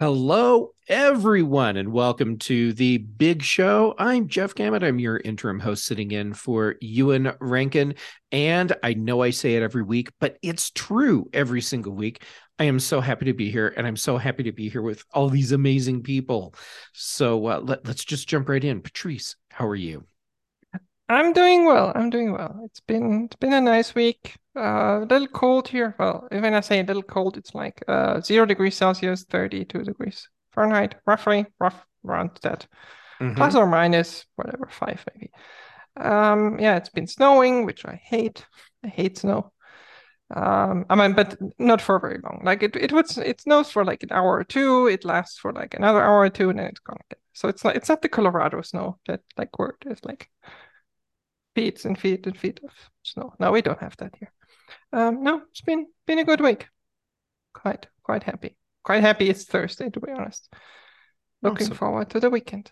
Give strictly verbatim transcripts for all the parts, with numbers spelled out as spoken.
Hello, everyone, and welcome to the big show. I'm Jeff Gamet. I'm your interim host sitting in for Ewan Rankin. And I know I say it every week, but it's true every single week. I am so happy to be here, and I'm so happy to be here with all these amazing people. So uh, let, let's just jump right in. Patrice, how are you? I'm doing well. I'm doing well. It's been it's been a nice week. Uh, a little cold here. Well, when I say a little cold, it's like uh zero degrees Celsius, thirty-two degrees Fahrenheit, roughly, rough around that. Plus Mm-hmm. or minus, whatever, five maybe. Um, yeah, it's been snowing, which I hate. I hate snow. Um, I mean, but not for very long. Like it, it would it snows for like an hour or two. It lasts for like another hour or two, and then it's gone again. So it's not it's not the Colorado snow that like where it's like feet and feet and feet of snow. No, we don't have that here. Um, no, it's been been a good week. Quite quite happy. Quite happy it's Thursday, to be honest. Looking Awesome. forward to the weekend.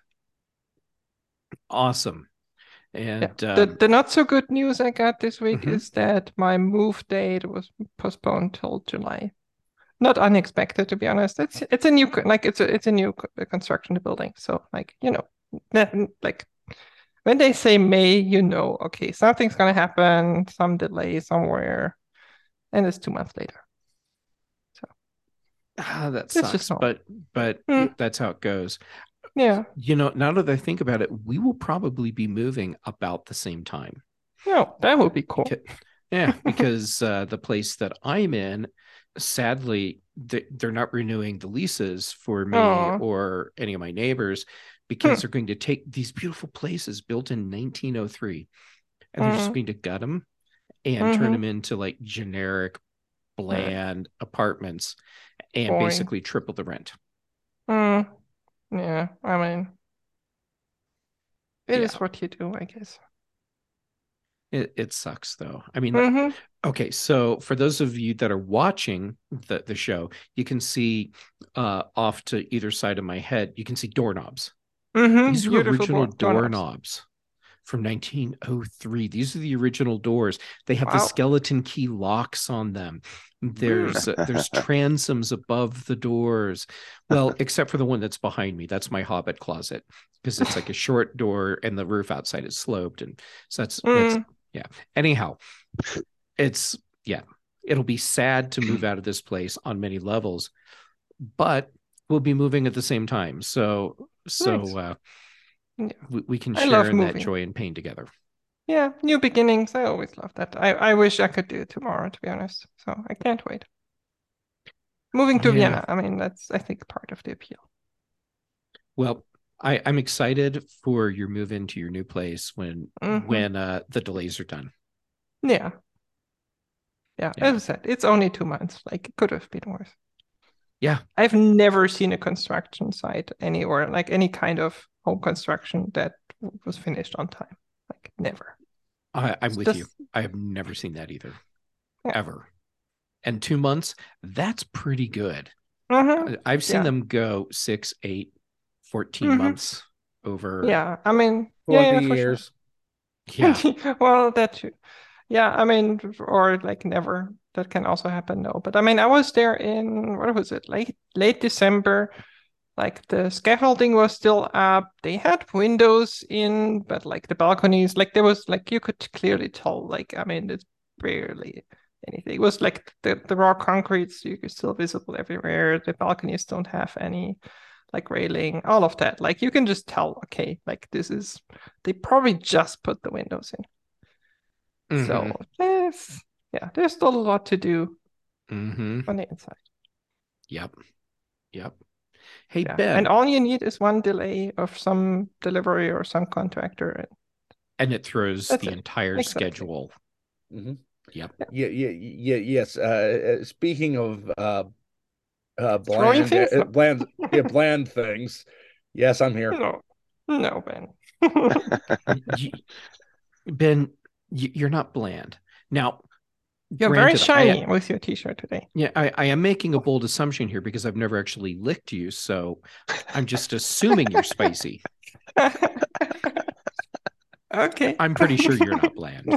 Awesome. Yeah. And The um, the not so good news I got this week mhm. is that my move date was postponed till July. Not unexpected, to be honest. It's it's a new like it's a it's a new construction building. So like you know that like when they say May, you know, okay, something's gonna happen, some delay somewhere, and it's two months later. So Ah, that it's just sucks, normal. but but Mm, that's how it goes. yeah. You know, now that I think about it, we will probably be moving about the same time. No, that would be Because, cool. yeah, because uh, the place that I'm in, sadly, they, they're not renewing the leases for me Oh, or any of my neighbors because hmm, they're going to take these beautiful places built in nineteen oh three and they're just mm, going to gut them and turn mm-hmm, them into like generic, mm, bland apartments and boring. basically triple the rent. Mm, yeah, I mean, it Yeah. is what you do, I guess. It, it sucks though. I mean, Mm-hmm, okay, so for those of you that are watching the, the show, you can see uh, off to either side of my head, you can see doorknobs. mm-hmm, These are beautiful original board doorknobs. doorknobs from nineteen oh three. These are the original doors. They have the Wow. skeleton key locks on them. Mm, There's uh, there's transoms above the doors. Well, except for the one that's behind me. That's my hobbit closet because it's like a short door and the roof outside is sloped and so that's that's mm, yeah. Anyhow, it's yeah, it'll be sad to move out of this place on many levels, but we'll be moving at the same time. So so nice. uh Yeah, we, we can I share love in that moving. joy and pain together. Yeah, new beginnings. I always love that. I, I wish I could do it tomorrow, to be honest. So I can't wait. Moving to Yeah. Vienna, I mean, that's, I think, part of the appeal. Well, I, I'm excited for your move into your new place when Mm-hmm. when uh the delays are done. Yeah, yeah. As Yeah. I said, it's only two months. Like, it could have been worse. Yeah. I've never seen a construction site anywhere, like any kind of home construction that was finished on time. Like, never. I, I'm It's with you. just, I have never seen that either. yeah. Ever. And two months, that's pretty good. Mm-hmm. I've seen Yeah. them go six, eight, fourteen Mm-hmm. months over. Yeah. I mean, yeah, twenty yeah, for sure. years. Yeah. Well, that too. Yeah, I mean, or like never. That can also happen, no. But I mean, I was there in what was it, late late December. Like the scaffolding was still up. They had windows in, but like the balconies, like there was like you could clearly tell. Like I mean, it's barely anything. It was like the the raw concrete, so you're still visible everywhere. The balconies don't have any like railing, all of that. Like you can just tell. Okay, like this is they probably just put the windows in. So Mm-hmm. there's yeah, there's still a lot to do Mm-hmm. on the inside. Yep. Yep. Hey, Yeah. And Ben. all you need is one delay of some delivery or some contractor, and And it throws that's the it. entire Exactly. schedule. hmm Yep. Yeah. Yeah, yeah, yeah, yes. Uh, uh, speaking of uh, uh, Throwing bland, things? uh, No. bland, yeah, bland things. Yes, I'm here. No. No, Ben. Ben, you're not bland. Now, You're very granted, I shiny with your t-shirt today. yeah, I, I am making a bold assumption here because I've never actually licked you, so I'm just assuming you're spicy. Okay. I'm pretty sure you're not bland.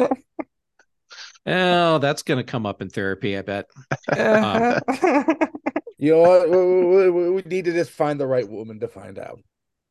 Oh, that's going to come up in therapy, I bet. Um, Uh-huh. You know what? We, we, we need to just find the right woman to find out.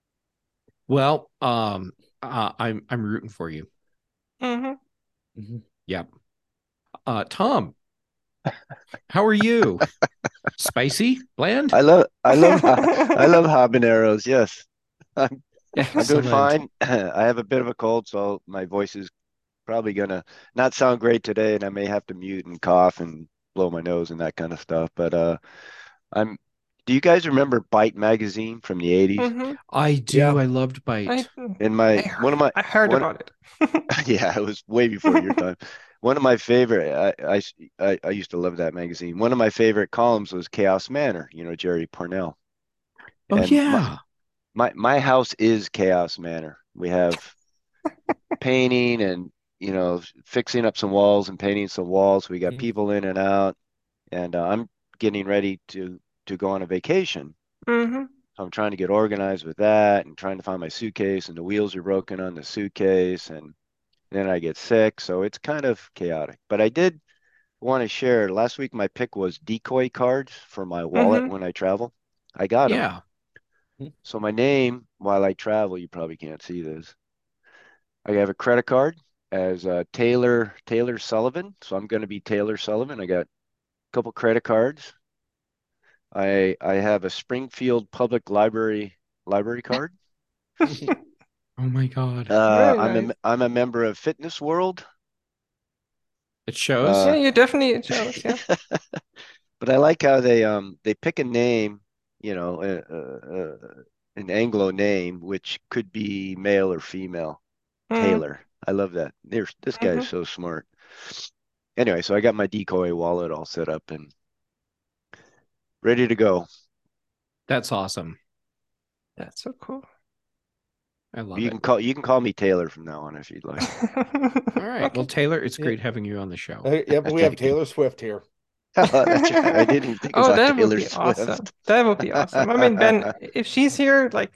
Well, um, uh, I'm I'm rooting for you. Mm-hmm. Mm-hmm. Yep. Uh, Tom, how are you? Spicy, bland? I love I love I love habaneros. Yes. I'm I'm doing Excellent. fine. I have a bit of a cold, so my voice is probably gonna not sound great today, and I may have to mute and cough and blow my nose and that kind of stuff. But uh I'm do you guys remember Byte magazine from the eighties? Mm-hmm. I do. Yeah. I loved I Bite. In I my one of heard, my I heard one about it. yeah, it was way before your time. One of my favorite I, I I I used to love that magazine. One of my favorite columns was Chaos Manor, you know, Jerry Parnell. Oh And my yeah. my my house is Chaos Manor. We have painting and you know fixing up some walls and painting some walls. We got Mhm. people in and out, and uh, I'm getting ready to to go on a vacation. Mm-hmm. So I'm trying to get organized with that and trying to find my suitcase, and the wheels are broken on the suitcase, and then I get sick, so it's kind of chaotic. But I did want to share. Last week, my pick was decoy cards for my wallet Mm-hmm. when I travel. I got them. Yeah. So my name, while I travel, you probably can't see this. I have a credit card as uh, Taylor Taylor Sullivan, so I'm going to be Taylor Sullivan. I got a couple credit cards. I I have a Springfield Public Library library card. Oh my God. Uh, Very I'm nice. a I'm a member of Fitness World. It shows. Yeah, Uh, you definitely it shows. Yeah. but I like how they um they pick a name, you know, uh, uh, uh, an Anglo name, which could be male or female. Mm-hmm. Taylor. I love that. There's this guy is Mm-hmm. so smart. Anyway, so I got my decoy wallet all set up and ready to go. That's awesome. That's so cool. I love You it. can call you can call me Taylor from now on if you'd like. All right. Well, Okay. Taylor, it's Yeah. great having you on the show. Uh, Yep, we have Thank you. Taylor Swift here. Oh, that's right. I didn't even think Oh, about that would Taylor be awesome. Swift. That would be awesome. I mean, Ben, if she's here, like,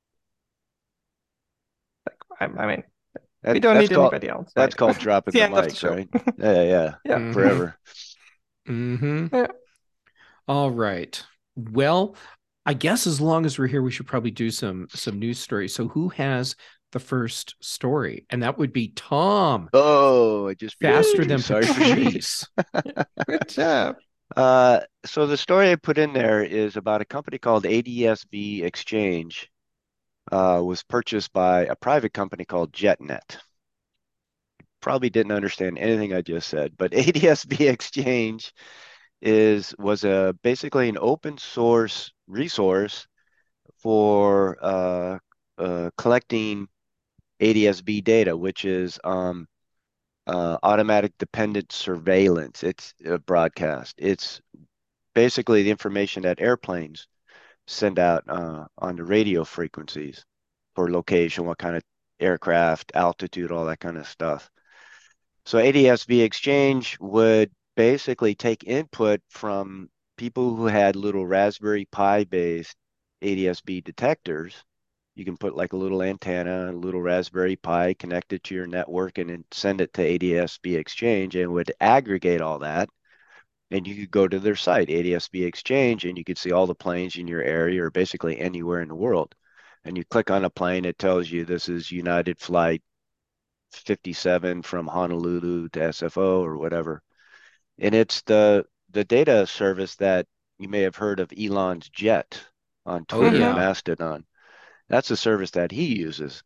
I, I mean, we That don't that's need called anybody else, that's right? called It's dropping the the end of the mic, show. right? Yeah, yeah, Yeah. Mhm. forever. Mm-hmm. Yeah. All right. Well, I guess as long as we're here, we should probably do some some news stories. So who has the first story? And that would be Tom. Oh, I just Faster beat you. than Sorry for me. Patrice. Good job. Uh, so the story I put in there is about a company called A D S B Exchange. Uh, was purchased by a private company called JetNet. Probably didn't understand anything I just said, but A D S B Exchange is was a basically an open source resource for uh, uh, collecting A D S B data, which is um, uh, automatic dependent surveillance. It's a broadcast. It's basically the information that airplanes send out uh, on the radio frequencies for location, what kind of aircraft, altitude, all that kind of stuff. So A D S B Exchange would basically take input from people who had little Raspberry Pi based A D S B detectors. You can put like a little antenna, a little Raspberry Pi, connect it to your network, and then send it to A D S B Exchange, and it would aggregate all that. And you could go to their site, A D S B Exchange, and you could see all the planes in your area or basically anywhere in the world. And you click on a plane, it tells you this is United Flight fifty-seven from Honolulu to S F O or whatever. And it's the the data service that you may have heard of Elon's Jet on Oh Twitter and Mm-hmm. yeah. Mastodon. That's the service that he uses.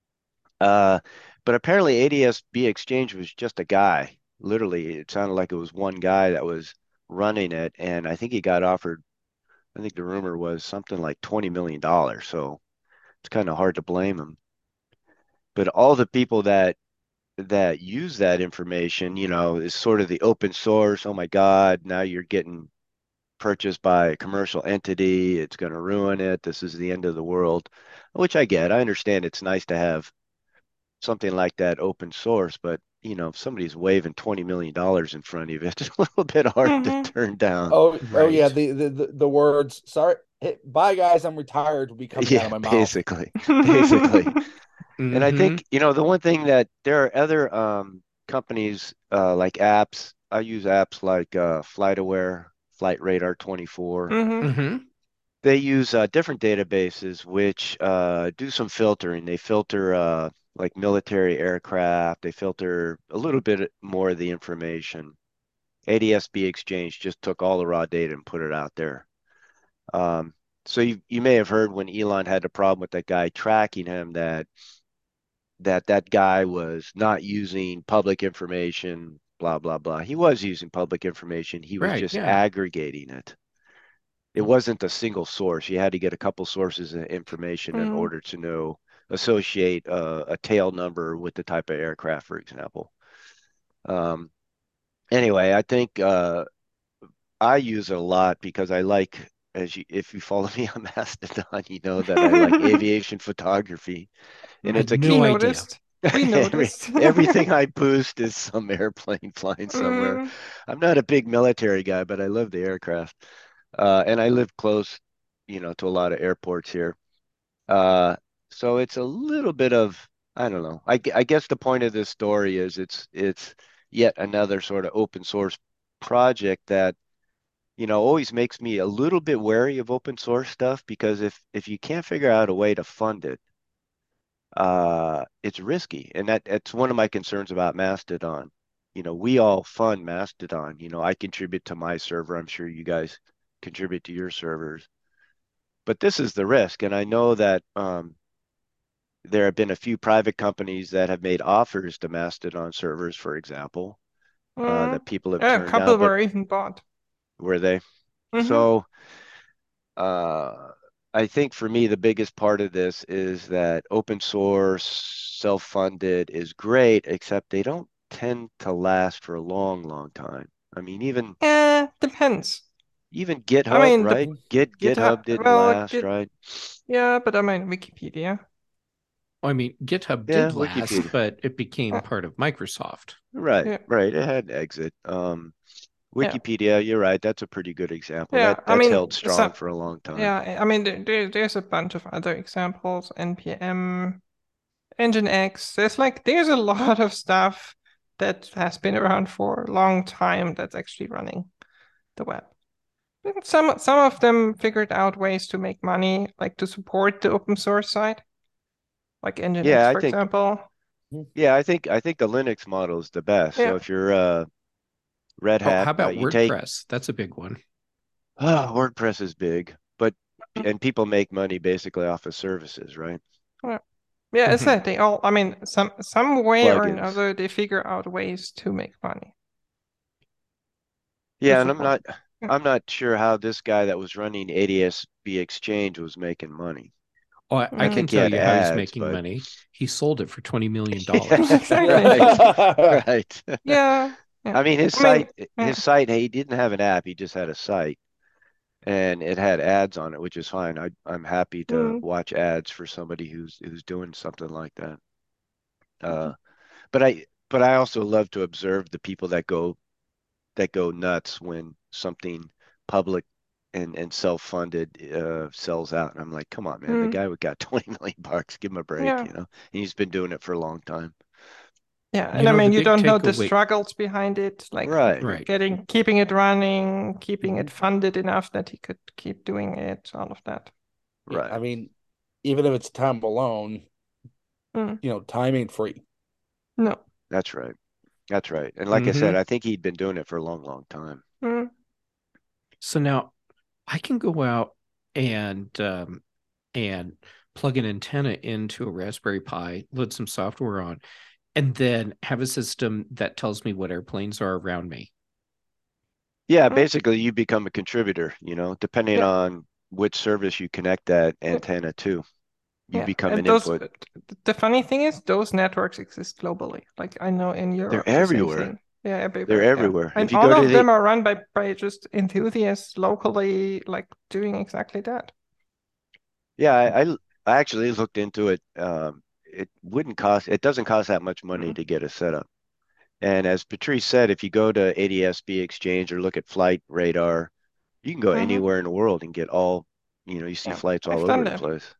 Uh, but apparently A D S B Exchange was just a guy. Literally, it sounded like it was one guy that was running it, and I think he got offered, I think the rumor was something like twenty million dollars. So it's kind of hard to blame him. But all the people that that use that information, you know, is sort of the open source. Oh my God, now you're getting purchased by a commercial entity. It's going to ruin it. This is the end of the world, which I get. I understand it's nice to have something like that open source, but you know, if somebody's waving twenty million dollars in front of you, it's a little bit hard to Mm-hmm. turn down. Oh, oh yeah, Right. the, the the the words "sorry, hey, bye guys, I'm retired" will be coming out Yeah, of my mouth. basically, basically. And I Mm-hmm. think, you know, the one thing that there are other um, companies uh, like apps. I use apps like uh, FlightAware Flight Radar twenty-four. Mm-hmm. Mm-hmm. They use uh, different databases which uh, do some filtering. They filter uh, like military aircraft. They filter a little bit more of the information. A D S B Exchange just took all the raw data and put it out there. Um, so you you may have heard when Elon had a problem with that guy tracking him that that that guy was not using public information, blah blah blah. He was using public information. He was Right. just Yeah. aggregating it. It wasn't a single source. You had to get a couple sources of information in Mm. order to know associate uh, a tail number with the type of aircraft, for example. Um, anyway, I think uh, I use it a lot because I like, as you, if you follow me on Mastodon, you know that I like aviation photography, and Had it's a We no key. idea. noticed. We Every, noticed. everything I boost is some airplane flying somewhere. Mm. I'm not a big military guy, but I love the aircraft. Uh, and I live close, you know, to a lot of airports here. Uh, so it's a little bit of, I don't know. I, gu- I guess the point of this story is it's it's yet another sort of open source project that, you know, always makes me a little bit wary of open source stuff because if if you can't figure out a way to fund it, uh, it's risky. And that that's one of my concerns about Mastodon. You know, we all fund Mastodon. You know, I contribute to my server. I'm sure you guys contribute to your servers. But this is the risk. And I know that um, there have been a few private companies that have made offers to Mastodon servers, for example, uh, Mm. that people have Yeah, a turned down, couple but were even bought. were they? Mm-hmm. So uh, I think for me, the biggest part of this is that open source, self-funded is great, except they don't tend to last for a long, long time. I mean, even Eh, depends. even I GitHub, mean, the right? Git GitHub, GitHub didn't well, last, Git, right? yeah, but I mean, Wikipedia. I mean, GitHub Yeah, did last, Wikipedia. but it became Uh, part of Microsoft. Right, yeah, right. It had exit. Um, yeah, Wikipedia, you're right. That's a pretty good example. yeah. That I that's mean, held strong so for a long time. yeah, I mean, there, there- there's a bunch of other examples. N P M, Nginx. There's like there's a lot of stuff that has been around for a long time that's actually running the web. And some some of them figured out ways to make money, like to support the open source side, like Yeah, Nginx, I for think example. yeah, I think I think the Linux model is the best. So Yeah. if you're uh Red Oh, Hat, how uh, about you take WordPress? That's a big one. oh, WordPress is big, but and people make money basically off of services, right? Yeah, yeah, it's Mhm. that they all, I mean, some some way or Plugins. another, they figure out ways to make money to Yeah, and I'm support not it. Yeah. I'm not sure how this guy that was running A D S B Exchange was making money. Oh, I, I I can Mm. think he tell had you how he's ads, making but money. He sold it for twenty million yeah, dollars. Exactly. right, right. Yeah, yeah. I mean, his I mean, site, yeah. his site, he didn't have an app. He just had a site, and it had ads on it, which is fine. I, I'm happy to Mm. watch ads for somebody who's who's doing something like that. Uh, but I, but I also love to observe the people that go that go nuts when something public and and self-funded uh, sells out, and I'm like, come on, man, the Mm. guy who got twenty million bucks, give him a break, Yeah. you know. And he's been doing it for a long time. Yeah, You and I know, the mean, you big don't know the takeaway, struggles behind it, like Right, right? getting keeping it running, keeping Mhm. it funded enough that he could keep doing it, all of that. Yeah, right. I mean, even if it's time alone, Mm. you know, time ain't free. No. That's right. That's right. And like I said, Hmm. I think he'd been doing it for a long, long time. Mm. So now I can go out and um, and plug an antenna into a Raspberry Pi, load some software on, and then have a system that tells me what airplanes are around me. Yeah, Mm. basically you become a contributor, you know, depending Yeah. on which service you connect that Yeah. antenna to, you Yeah, become and an those input. the funny thing is those networks exist globally. Like I know in They're Europe the same everywhere. thing. Yeah, They're everywhere. Yeah. everywhere. And If you all go to of them the, are run by by just enthusiasts locally, like doing exactly that. yeah, I, I I actually looked into it. Um, it wouldn't cost, it doesn't cost that much money Mm. to get a setup. And as Patrice said, if you go to A D S B Exchange or look at Flight Radar, you can go Mhm. anywhere in the world and get all, you know, you see Yeah, flights all I've over done the that. place.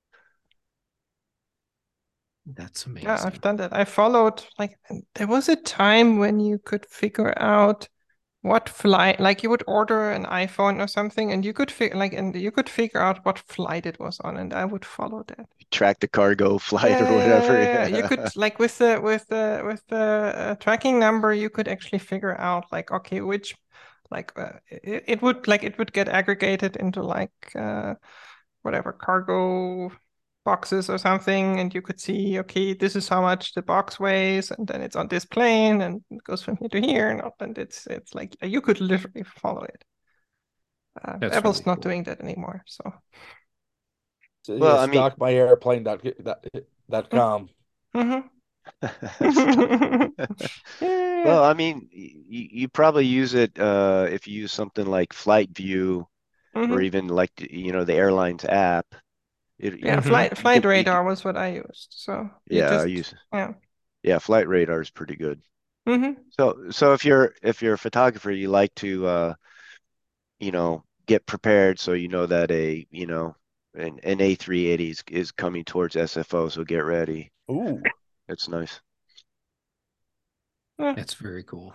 That's Yeah, I've amazing. done that. I followed like there was a time when you could figure out what flight, like you would order an iPhone or something, and you could figure like and you could figure out what flight it was on, and I would follow that. Track the cargo flight Yeah, or whatever. yeah, you Yeah. could like with the with the with the uh, tracking number, you could actually figure out like okay, which like uh, it, it would like it would get aggregated into like uh, whatever cargo boxes or something, and you could see okay, this is how much the box weighs, and then it's on this plane, and it goes from here to here, and up, and it's it's like you could literally follow it. Uh, That's Apple's really not cool. doing that anymore, so. So, Well, yeah, I mean, stock my airplane dot com. Mm-hmm. Yeah. well, I mean, you, you probably use it uh, if you use something like Flight View or Mm-hmm. even like you know the airline's app. It, Yeah, you, Mhm. flight you flight could, you could, radar was what I used. So you yeah, I just use yeah. yeah, Flight Radar is pretty good. Mm-hmm. So, so if you're if you're a photographer, you like to uh, you know, get prepared so you know that a you know an an A three eighty is, is coming towards S F O, so get ready. Ooh. That's nice. Yeah. That's very cool.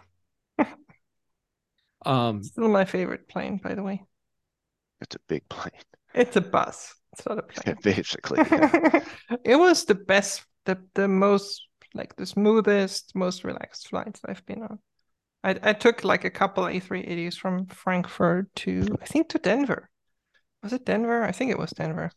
Um, Still my favorite plane, by the way. It's a big plane, It's a bus. It's not a plane. basically. Yeah. It was the best, the the most like the smoothest, most relaxed flights I've been on. I I took like a couple A three eighties from Frankfurt to I think to Denver. Was it Denver? I think it was Denver.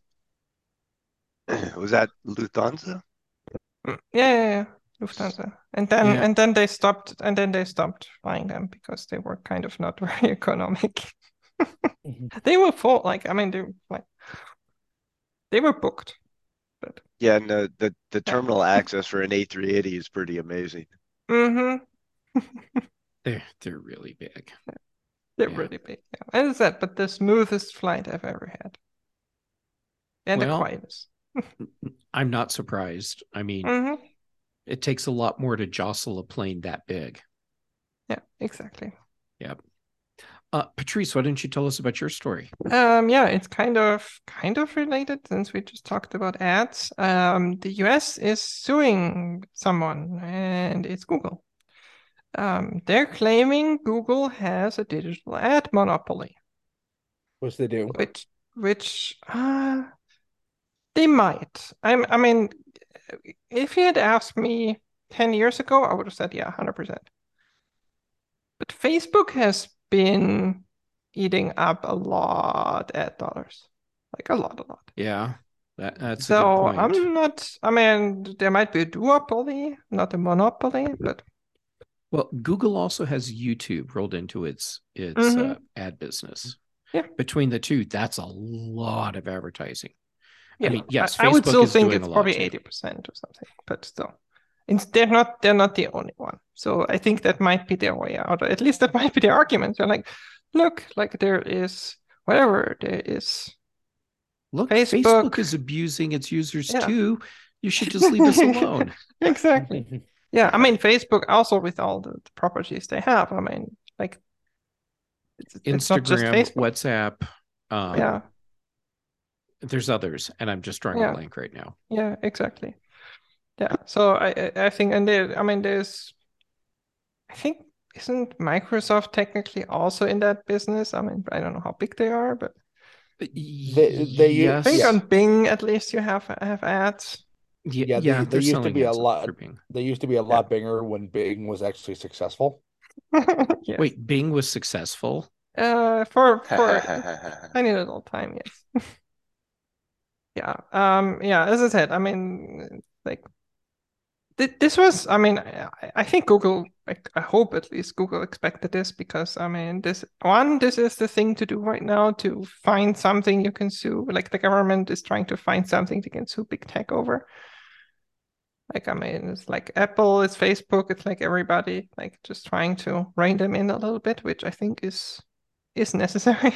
Was that Lufthansa? Mm, Yeah, yeah, yeah. Lufthansa. And then Yeah. and then they stopped and then they stopped flying them because they were kind of not very economic. Mhm. They were full, like I mean they were like they were booked. But Yeah, and the, the, the yeah. terminal access for an A three eighty is pretty amazing. Mm-hmm. they're they're really big. They're Yeah. really big. Yeah. As I said, but the smoothest flight I've ever had. And the Well, quietest. I'm not surprised. I mean, Mm-hmm. it takes a lot more to jostle a plane that big. Yeah, exactly. Yep. Uh, Patrice, why don't you tell us about your story? Um, yeah, it's kind of kind of related since we just talked about ads. Um, the U S is suing someone, and it's Google. Um, they're claiming Google has a digital ad monopoly, What's they do? which which uh, they might. I'm, I mean, if you had asked me ten years ago, I would have said, yeah, one hundred percent. But Facebook has been eating up a lot ad dollars, like a lot, a lot. Yeah, that, that's a So good point. I'm not, I mean, there might be a duopoly, not a monopoly, but Well, Google also has YouTube rolled into its its Mhm. uh, ad business. Yeah. Between the two, that's a lot of advertising. yeah, I mean, yes, I, I would Facebook still is think doing it's a lot probably too. eighty percent or something, but still. It's, they're not they're not the only one. So I think that might be their way out. Or at least that might be their argument. They're like, look, like there is whatever, there is Look, Facebook. Facebook is abusing its users Yeah. too. You should just leave us alone. Exactly. Yeah, I mean Facebook also with all the, the properties they have. I mean, like it's, it's not just Instagram, Facebook. WhatsApp. Um, Yeah, There's others, and I'm just drawing Yeah. a blank right now. yeah, exactly. Yeah. So I I- I think and there I mean there's I think isn't Microsoft technically also in that business? I mean, I don't know how big they are, but They- they- yes. I think Yeah. on Bing at least you have have ads. Yeah, Yeah, yeah, they- they they're used to selling be a ads lot- for Bing. They used to be a lot bigger when Bing was actually successful. Yes. Wait, Bing was successful? Uh, for for a tiny little time, yes. Yeah. Um. Yeah. As I said, I mean, like, th this was. I mean, I, I think Google. Like, I hope at least Google expected this because I mean, this one, this is the thing to do right now to find something you can sue. Like the government is trying to find something they can sue big tech over. Like, I mean, it's like Apple, it's Facebook, it's like everybody, like just trying to rein them in a little bit, which I think is is necessary.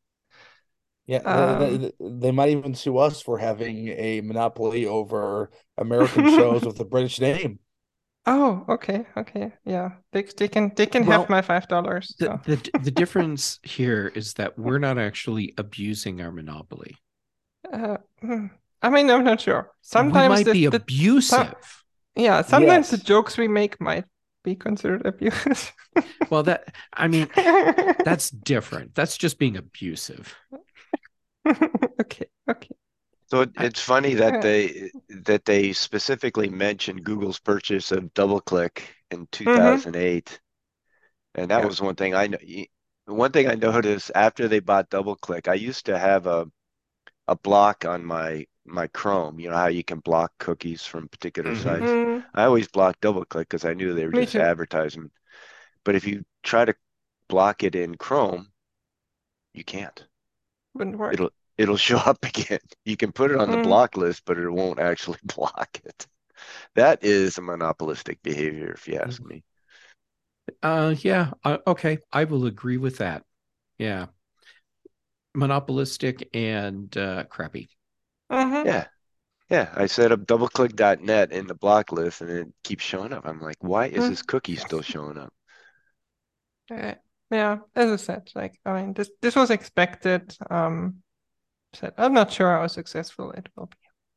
Yeah, Um, they, they, they might even sue us for having a monopoly over American shows with a British name. Oh, okay, okay, yeah. They they can they can Well, have my five dollars. The, So the the difference here is that we're not actually abusing our monopoly. uh, hmm. I mean, I'm not sure. we Sometimes might the, be the abusive. yeah, sometimes the Yes. jokes we make might be considered abuse? Well, that I mean, that's different. That's just being abusive. Okay, okay. So it, it's funny that Uh, they that they specifically mentioned Google's purchase of DoubleClick in mhm. two thousand eight, and that Yeah. was one thing I know. One thing I noticed after they bought DoubleClick, I used to have a a block on my my Chrome. You know how you can block cookies from particular Mhm. sites. Mm, I always blocked DoubleClick because I knew they were me just too. advertisement. But if you try to block it in Chrome, you can't. Wouldn't work. It'll it'll show up again. You can put it on the Mm, block list, but it won't actually block it. That is a monopolistic behavior, if you ask me. Uh, yeah. Uh, okay, I will agree with that. Yeah, monopolistic and uh, crappy. mhm. Yeah. Yeah. I set up doubleclick dot net in the block list and it keeps showing up. I'm like, why is Mm. this cookie still showing up? Uh, yeah, as I said, like I mean, this this was expected. Um, said I'm not sure how successful it will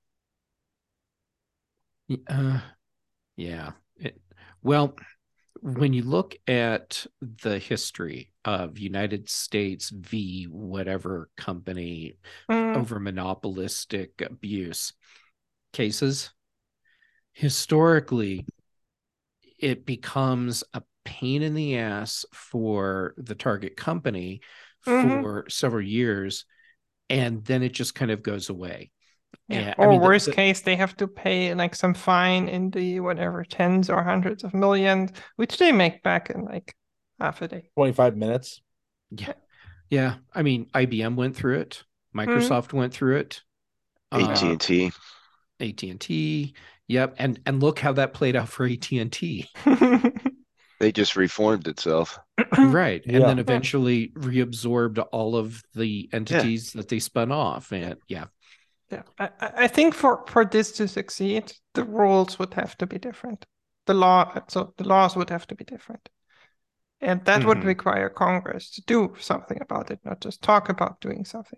be. Uh, yeah. It, well, when you look at the history of United States v. whatever company Mm, over monopolistic abuse cases, historically, it becomes a pain in the ass for the target company mhm. for several years, and then it just kind of goes away. Yeah. And I Or mean, the, worst the, case, they have to pay like some fine in the whatever tens or hundreds of millions, which they make back in like half a day. twenty-five minutes. yeah, yeah. I mean, I B M went through it, Mm, Microsoft went through it, yeah. uh, A T and T. A T and T. Yep, and and look how that played out for A T and T. They just reformed itself. Right. And then Yeah. Yeah. eventually reabsorbed all of the Yeah. entities that they spun off. And yeah. Yeah. I, I I think for for this to succeed, the rules would have to be different. The law, so the laws would have to be different. And that would Mhm. require Congress to do something about it, not just talk about doing something.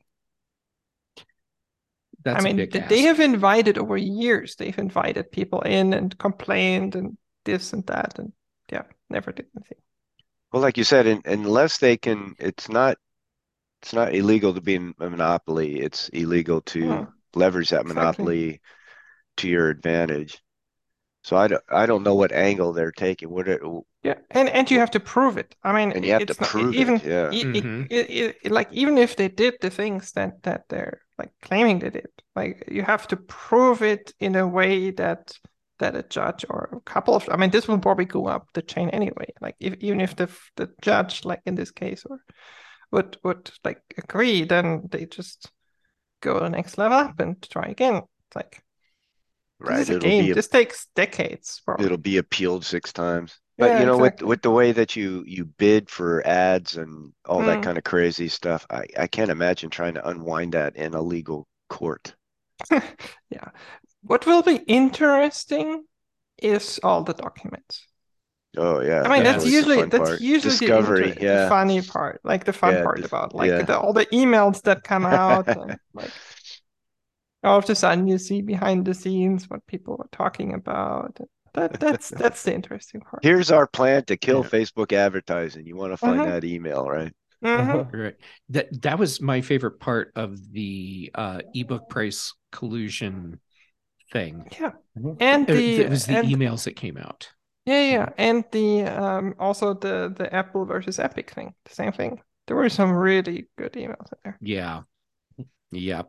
I That's a mean, big th- they ask. have invited over years, they've invited people in and complained and this and that. And yeah, never did anything. Well, like you said, in, unless they can, it's not it's not illegal to be in a monopoly. It's illegal Mm, to leverage that exactly. monopoly to your advantage. So I don't, I don't know what angle they're taking. What it, Yeah, and and you what, have to prove it. I mean, and you it, have to it's not prove it. even Yeah. it, it, Hmm. it, it, like even if they did the things that that they're like claiming they did, like you have to prove it in a way that that a judge or a couple of, I mean, this will probably go up the chain anyway. Like if even if the the judge, like in this case, or would would like agree, then they just go the next level up and try again. It's like this is Right. a It'll game. be a, This takes decades, it'll probably. be appealed six times. But Yeah, you know, with exactly. with the way that you you bid for ads and all that Mm. kind of crazy stuff, I I can't imagine trying to unwind that in a legal court. Yeah. What will be interesting is all the documents. Oh I yeah, mean, that's that's always the Yes. usually fun that's part. usually the Discovery, inter the yeah, funny part, like the fun yeah, part dis about like yeah. the all the emails that come out and like all of a sudden you see behind the scenes what people were talking about. That that's that's the interesting part. Here's our plan to kill Yeah. Facebook advertising. You want to find Mm-hmm. that email, right? Mm-hmm. Right. That that was my favorite part of the uh, ebook price collusion thing. Yeah. Mhm. And It, the it was the and emails that came out. yeah, yeah, and the um also the the Apple versus Epic thing, the same thing. There were some really good emails in there. Yeah. Yep.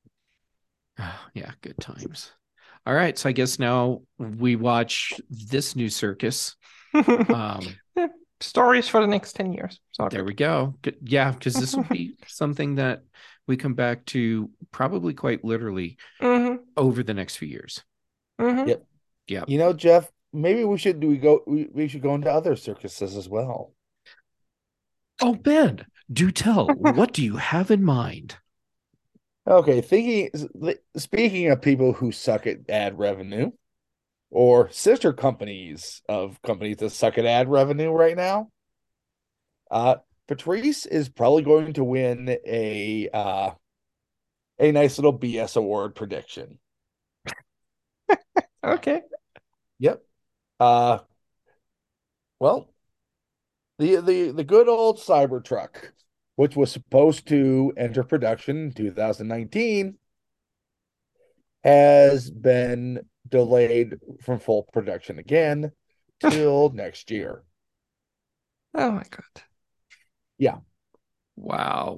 Yeah. Good times. All right. So I guess now we watch this new circus. Um, Yeah, stories for the next ten years. So there good. we go. Good. Yeah, because this will be something that we come back to probably quite literally hmm over the next few years. hmm Yep. Yeah. You know, Jeff, maybe we should do we go we, we should go into other circuses as well. Oh, Ben, do tell. What do you have in mind? Okay, thinking speaking of people who suck at ad revenue or sister companies of companies that suck at ad revenue right now, uh Patrice is probably going to win a uh a nice little B S award prediction. Okay. Yep. Uh Well, the the the good old Cybertruck, which was supposed to enter production in two thousand nineteen, has been delayed from full production again till next year. Oh my god. Yeah. Wow.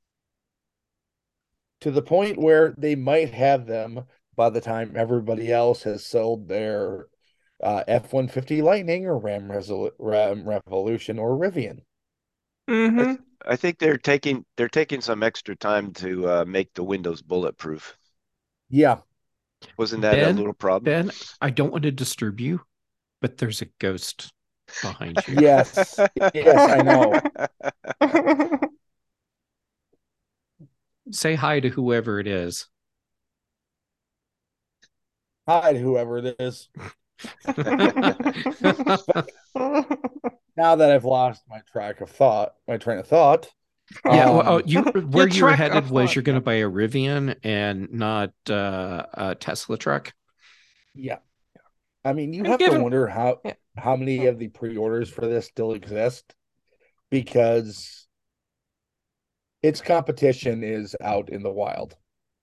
To the point where they might have them by the time everybody else has sold their uh, F one fifty Lightning or Ram, Resol- Ram Revolution or Rivian. I, Mm-hmm. th- I think they're taking they're taking some extra time to uh, make the windows bulletproof. Yeah. Wasn't that a Ben, little problem? Ben, I don't want to disturb you, but there's a ghost behind you. Yes. Yes, I know. Say hi to whoever it is. Hi to whoever it is. Now that I've lost my track of thought, my train of thought. Yeah, um, well, oh, you where you were track headed of was thought, you're going to yeah. buy a Rivian and not uh, a Tesla truck. Yeah. I mean, you And have given- to wonder how yeah. how many of the pre-orders for this still exist, because its competition is out in the wild.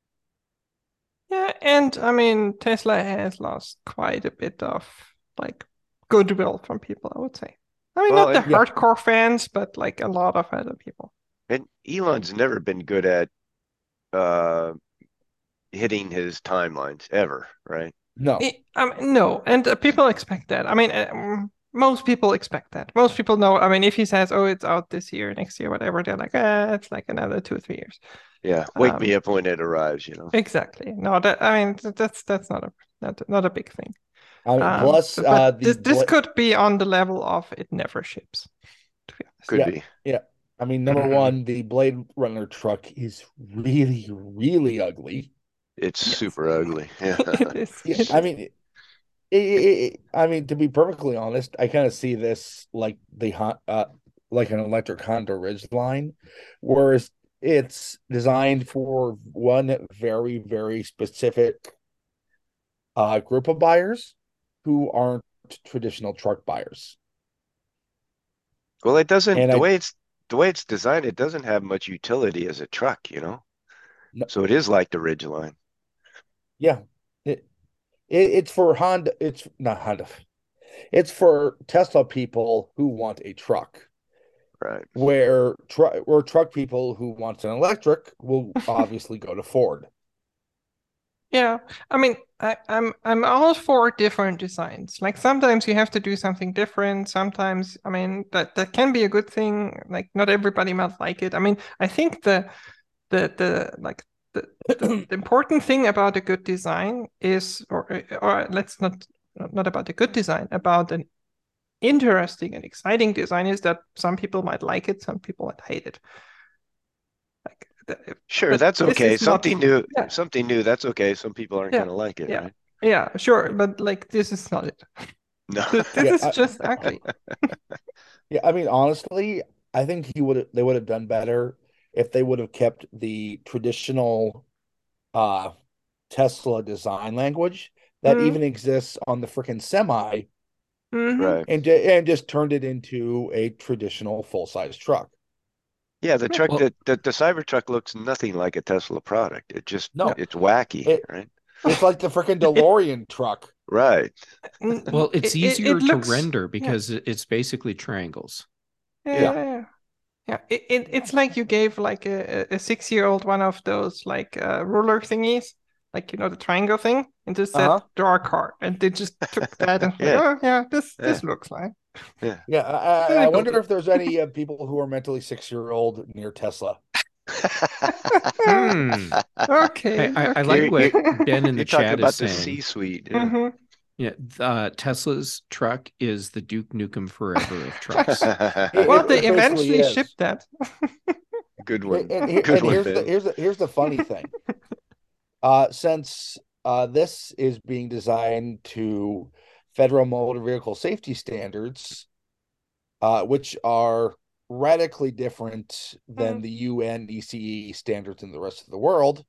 Yeah, and I mean, Tesla has lost quite a bit of like goodwill from people, I would say. I mean, Well, not the and- yeah. hardcore fans, but like a lot of other people. And Elon's never been good at uh, hitting his timelines ever, right? No. I, I mean, no, and uh, people expect that. I mean, um, most people expect that. Most people know. I mean, if he says, "Oh, it's out this year, next year, whatever," they're like, "Ah, it's like another two or three years." Yeah, wake Um, me up when it arrives, you know. Exactly. No, that I mean, th- that's that's not a not, not a big thing. I mean, Um, plus, but uh, the this this bla- could be on the level of it never ships. To be honest. Could Yeah. be. yeah. I mean, number Mhm. one, the Blade Runner truck is really, really ugly. It's Yes. super ugly. Yeah. It is. Yeah, It I is. mean, it, it, it, I mean, to be perfectly honest, I kind of see this like the Hon- uh, like an electric Honda Ridgeline, whereas it's designed for one very, very specific uh, group of buyers who aren't traditional truck buyers. Well, it doesn't And the I- way it's the way it's designed, it doesn't have much utility as a truck, you know. No. So it is like the Ridgeline. Yeah, it, it it's for Honda. It's not Honda. It's for Tesla people who want a truck. Right. Where truck where truck people who want an electric will obviously go to Ford. Yeah, I mean, I, I'm I'm all for different designs. Like sometimes you have to do something different. Sometimes, I mean, that that can be a good thing. Like not everybody might like it. I mean, I think the the the like the, the, the important thing about a good design is, or or let's not not about a good design, about an interesting and exciting design is that some people might like it, some people might hate it. Like the, Sure, but that's this okay. is not- Something new, Yeah. something new, that's okay. Some people aren't Yeah, gonna like it, yeah. right? yeah, sure, but like this is not it. No. This, this Yeah, is I- just ugly. Yeah, I mean, honestly, I think he would they would have done better if they would have kept the traditional uh Tesla design language that Mhm. even exists on the freaking Semi Mhm. Right. and ju- and just turned it into a traditional full-size truck. Yeah, the truck Well- that the, the Cybertruck looks nothing like a Tesla product. It just No. it's wacky, It- right? It's like the freaking DeLorean truck. Right. N- Well, it's it- it- easier it to looks- render because it- it's basically triangles. Yeah, Yeah. yeah, yeah. Yeah, it, it it's like you gave like a, a six-year-old one of those like uh, ruler thingies, like you know the triangle thing, and just said Uh-huh. draw a car, and they just took that and Yeah. like, oh yeah, this this Yeah. looks like. Yeah, I, I, They I built wonder it. if there's any uh, people who are mentally six-year-old near Tesla. Hmm. Okay. I, I, I okay. like what You're- Ben in the You're talking chat about is the saying. C-suite. Yeah. Mhm. Yeah, uh, Tesla's truck is the Duke Nukem Forever of trucks. It- Well, it they basically eventually is. shipped that. Good one. And, and, here- Good and one, here's the Ben. here's the here's the funny thing. Uh, since uh, this is being designed to federal motor vehicle safety standards, uh, which are radically different than Mhm. the U N E C E standards in the rest of the world,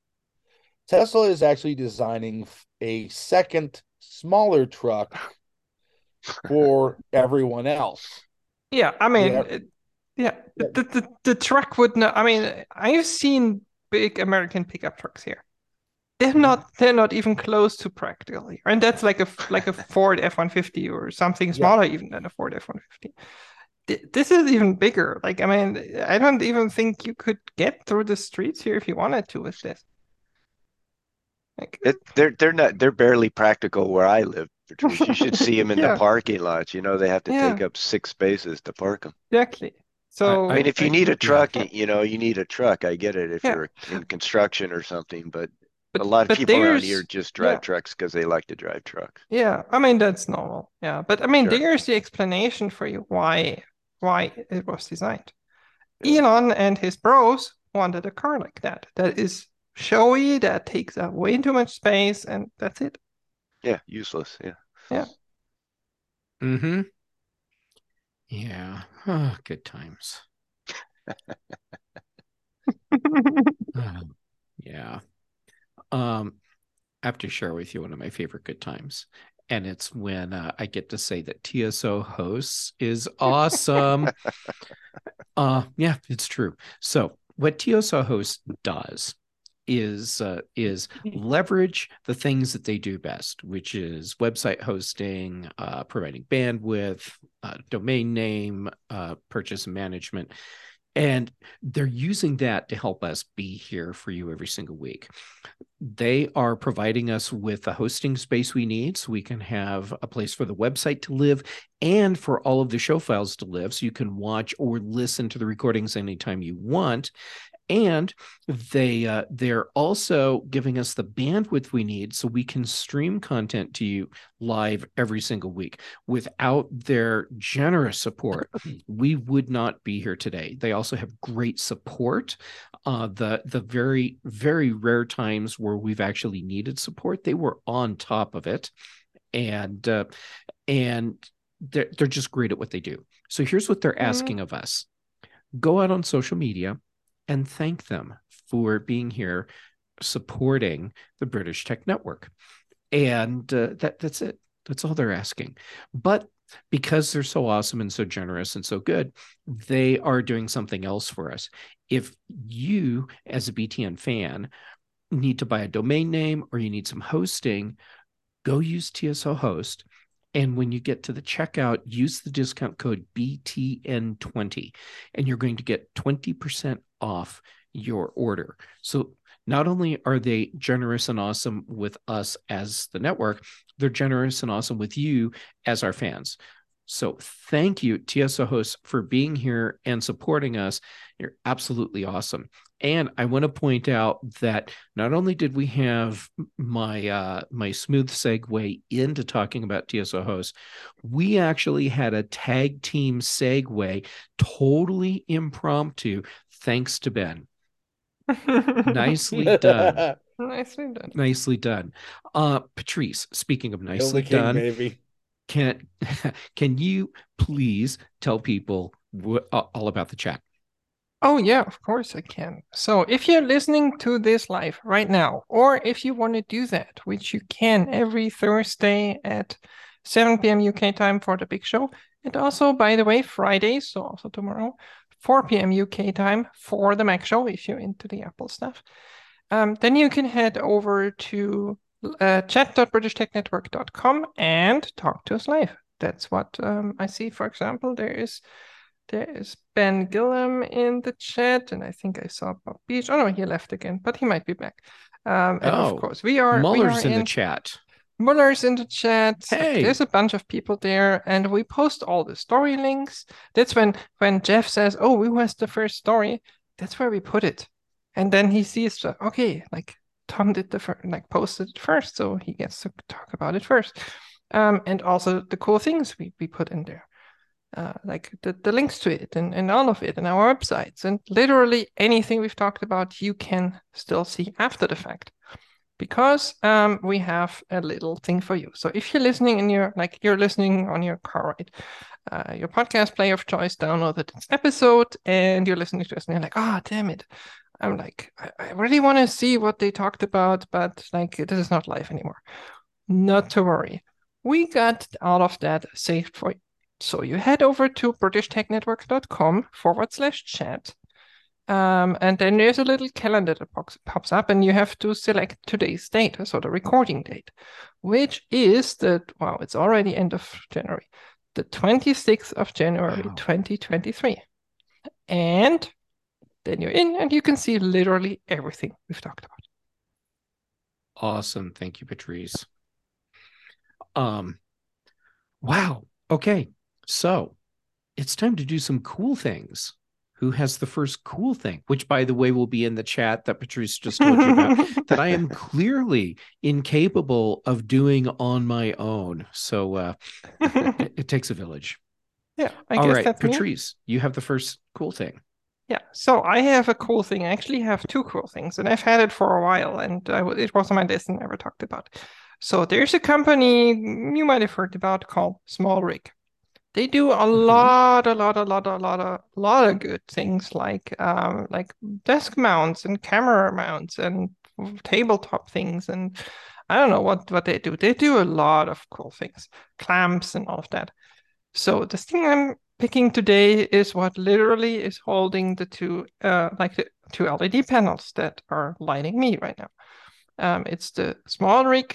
Tesla is actually designing f- a second smaller truck for everyone else. Yeah, I mean, Yeah. it, yeah, the, the the truck would not. I mean, I've seen big American pickup trucks here. They're not. They're not even close to practical here, and that's like a like a Ford F one fifty or something smaller Yeah. even than a Ford F one fifty. This is even bigger. Like, I mean, I don't even think you could get through the streets here if you wanted to with this. Like, It, they're they're not they're barely practical where I live, Patrice. You should see them in the yeah, parking lots. You know, they have to take yeah, up six spaces to park them. exactly. I, So, I mean, I if you like, need a yeah. truck, y- you know, you need a truck. I get it if yeah, you're in construction or something, but a but lot of but people around here there's just yeah, drive trucks because they like to drive trucks. yeah. I mean, that's normal. Yeah, but I mean, Sure. there's the explanation for you why why it was designed. Yeah. Elon and his bros wanted a car like that. That is showy, that takes up way too much space, and that's it. Yeah. Useless. Yeah. Yeah. Mm-hmm. Yeah. Oh, good times. Oh, yeah. Um, I have to share with you one of my favorite good times. And it's when uh, I get to say that T S O Hosts is awesome. uh, yeah, it's true. So what T S O Hosts does is uh, is leverage the things that they do best, which is website hosting, uh, providing bandwidth, uh, domain name, uh, purchase management. And they're using that to help us be here for you every single week. They are providing us with the hosting space we need so we can have a place for the website to live and for all of the show files to live so you can watch or listen to the recordings anytime you want. And they uh, they're also giving us the bandwidth we need so we can stream content to you live every single week. Without their generous support, we would not be here today. They also have great support. Uh, the the very very rare times where we've actually needed support, they were on top of it, and uh, and they're they're just great at what they do. So here's what they're asking mm-hmm. of us: go out on social media and thank them for being here, supporting the British Tech Network. And uh, that that's it. That's all they're asking. But because they're so awesome and so generous and so good, they are doing something else for us. If you, as a B T N fan, need to buy a domain name or you need some hosting, go use T S O Host. And when you get to the checkout, use the discount code B T N twenty, and you're going to get twenty percent off your order. So not only are they generous and awesome with us as the network, they're generous and awesome with you as our fans. So thank you, T S O Hosts, for being here and supporting us. You're absolutely awesome. And I want to point out that not only did we have my uh, my smooth segue into talking about T S O Hosts, we actually had a tag team segue, totally impromptu, thanks to Ben. Nicely done. Nicely done. Nicely done. Uh, Patrice, speaking of nicely King, done, baby. Can can you please tell people what, uh, all about the chat? Oh, yeah, of course I can. So if you're listening to this live right now, or if you want to do that, which you can every Thursday at seven p.m. U K time for the big show, and also, by the way, Fridays, so also tomorrow, four p.m. U K time for the Mac show, if you're into the Apple stuff, um, then you can head over to Uh, chat dot british tech network dot com and talk to us live. That's what um, I see. For example, there is there is Ben Gillam in the chat, and I think I saw Bob Beach. Oh no, he left again, but he might be back. Um, and oh, of course, we are. Muller's we are in, in the chat. Muller's in the chat. Hey, there's a bunch of people there, and we post all the story links. That's when when Jeff says, "Oh, who has the first story?" That's where we put it, and then he sees, okay, like. Tom did the first, like posted it first, so he gets to talk about it first. Um, and also the cool things we, we put in there, uh, like the, the links to it and, and all of it and our websites and literally anything we've talked about, you can still see after the fact because um, we have a little thing for you. So if you're listening in your, like you're listening on your car ride, uh, your podcast player of choice downloaded this episode and you're listening to us and you're like, oh, damn it. I'm like, I, I really want to see what they talked about, but like, this is not live anymore. Not to worry. we got all of that saved for you. So you head over to britishtechnetwork.com forward slash chat. Um, and then there's a little calendar that pops, pops up, and you have to select today's date, so the recording date, which is the, wow, it's already end of January, the twenty-sixth of January, wow. twenty twenty-three. And then you're in, and you can see literally everything we've talked about. Awesome. Thank you, Patrice. Um, wow. Okay. So it's time to do some cool things. Who has the first cool thing, which, by the way, will be in the chat that Patrice just told you about, that I am clearly incapable of doing on my own. So uh, it, it takes a village. Yeah, I All guess right, that's Patrice, me. you have the first cool thing. Yeah, so I have a cool thing. I actually have two cool things, and I've had it for a while, and I w- it was on my list and never talked about. So there's a company you might have heard about called SmallRig. They do a mm-hmm. lot, a lot, a lot, a lot, a lot of good things like um, like desk mounts and camera mounts and tabletop things, and I don't know what, what they do. They do a lot of cool things, clamps and all of that. So the thing I'm picking today is what literally is holding the two uh, like the two L E D panels that are lighting me right now. Um, it's the SmallRig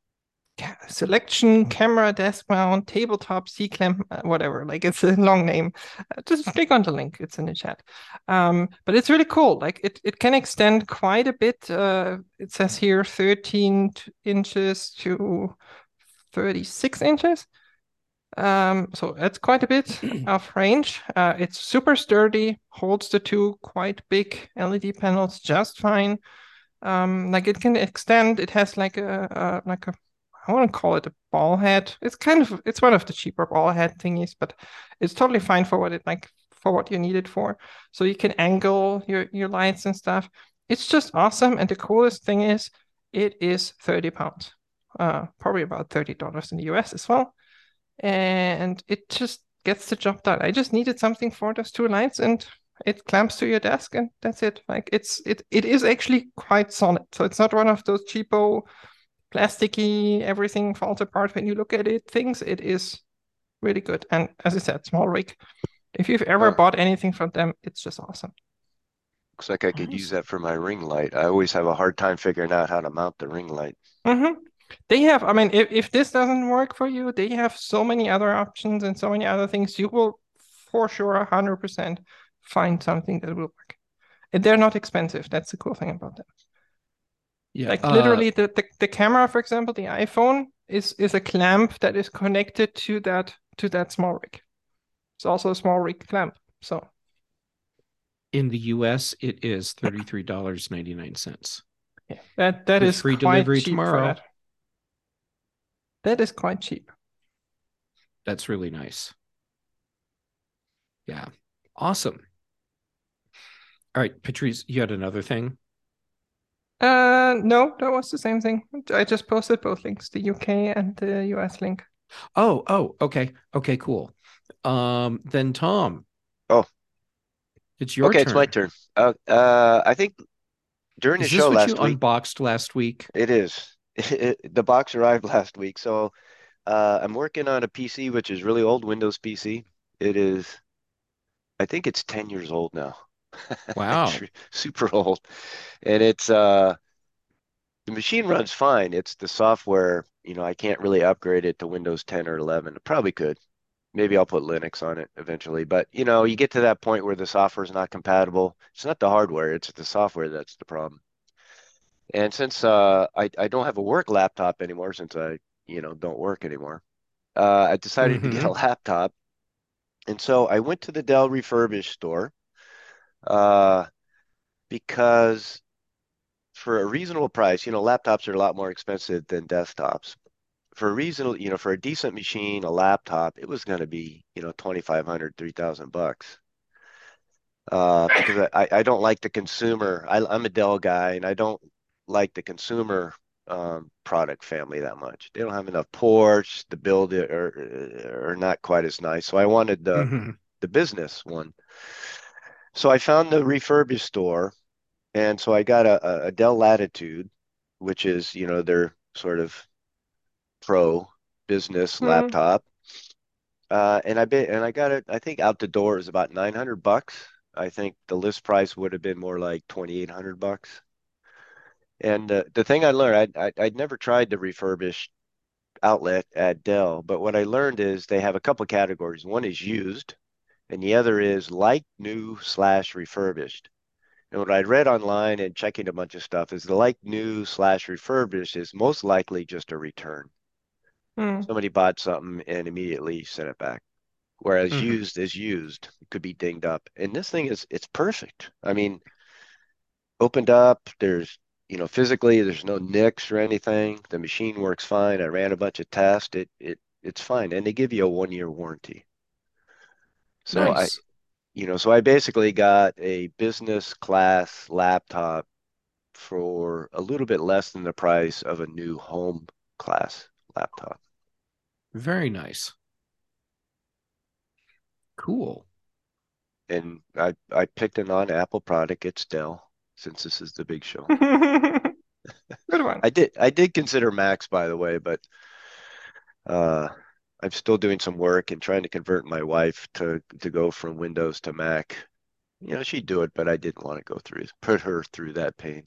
selection, camera, desk mount, tabletop, C-clamp, whatever. Like, it's a long name. Uh, just click on the link. It's in the chat. Um, but it's really cool. Like, it, it can extend quite a bit. Uh, it says here thirteen inches to thirty-six inches. Um, so that's quite a bit of range. Uh, it's super sturdy, holds the two quite big L E D panels just fine. Um, like, it can extend. It has like a, a like a I want to call it a ball head. It's kind of, it's one of the cheaper ball head thingies, but it's totally fine for what it like for what you need it for. So you can angle your, your lights and stuff. It's just awesome. And the coolest thing is it is thirty pounds, uh, probably about thirty dollars in the U S as well. And it just gets the job done. I just needed something for those two lights, and it clamps to your desk, and that's it. Like, it's, it, it is actually quite solid. So it's not one of those cheapo, plasticky, everything falls apart when you look at it things. It is really good. And as I said, SmallRig. If you've ever oh. bought anything from them, it's just awesome. Looks like I could awesome. use that for my ring light. I always have a hard time figuring out how to mount the ring light. Mm-hmm. They have, I mean, if, if this doesn't work for you, they have so many other options and so many other things. You will for sure one hundred percent find something that will work. And they're not expensive. That's the cool thing about them. Yeah, like uh, literally the, the, the camera, for example, the iPhone is is a clamp that is connected to that to that SmallRig. It's also a SmallRig clamp. So in the U S, it is thirty-three dollars and ninety-nine cents. Yeah, that that With is free quite delivery cheap tomorrow. For that. that is quite cheap. That's really nice. Yeah, awesome. All right, Patrice, you had another thing? Uh, no, that was the same thing. I just posted both links, the U K and the U S link. Oh, oh, okay. Okay, cool. Um, then Tom. Oh. It's your okay, turn. it's my turn. Uh, uh, I think during is the show what last you week. Unboxed last week? It is. The box arrived last week. So uh, I'm working on a P C, which is really old, Windows P C. It is, I think it's ten years old now. Wow. Super old. And it's, uh, the machine runs fine. It's the software, you know, I can't really upgrade it to Windows ten or eleven. I probably could. Maybe I'll put Linux on it eventually. But, you know, you get to that point where the software is not compatible. It's not the hardware, it's the software that's the problem. And since uh, I, I don't have a work laptop anymore, since I, you know, don't work anymore, uh, I decided mm-hmm. to get a laptop. And so I went to the Dell refurbished store uh, because for a reasonable price, you know, laptops are a lot more expensive than desktops. For a reasonable, you know, for a decent machine, a laptop, it was going to be, you know, twenty-five hundred, three thousand bucks. Uh, because I, I don't like the consumer. I, I'm a Dell guy, and I don't like the consumer um, product family that much. They don't have enough ports. The build are, are not quite as nice. So I wanted the, mm-hmm. the business one. So I found the refurbished store. And so I got a, a Dell Latitude, which is, you know, their sort of pro business Hmm. laptop. Uh, and I bit and I got it, I think out the door is about nine hundred bucks. I think the list price would have been more like twenty-eight hundred bucks. And uh, the thing I learned, I, I I'd never tried the refurbished outlet at Dell, but what I learned is they have a couple categories. One is used, and the other is like new slash refurbished. And what I'd read online and checking a bunch of stuff is the like new slash refurbished is most likely just a return. Hmm. Somebody bought something and immediately sent it back. Whereas Mhm. used is used. It could be dinged up. And this thing is, it's perfect. I mean, opened up, there's, you know, physically there's no nicks or anything. The machine works fine. I ran a bunch of tests. It it it's fine. And they give you a one year warranty. So I, Nice. you know, so I basically got a business class laptop for a little bit less than the price of a new home class laptop. Very nice. Cool. And I I picked a non-Apple product. It's Dell, since this is the big show. Good one. I did I did consider Macs, by the way, but uh, I'm still doing some work and trying to convert my wife to to go from Windows to Mac. You know, she'd do it, but I didn't want to go through put her through that pain.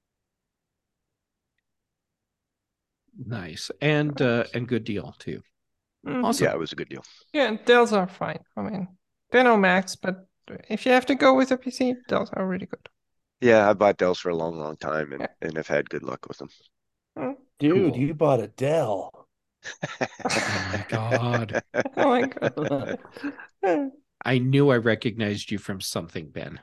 Nice. And uh and good deal too. Mhm. Awesome. Yeah, it was a good deal. Yeah, and Dells are fine. I mean, they're no Macs, but if you have to go with a P C, Dells are really good. Yeah, I bought Dells for a long, long time and Yeah. and have had good luck with them. Mm. Dude, Cool. you bought a Dell. Oh my God. Oh my God. I knew I recognized you from something, Ben.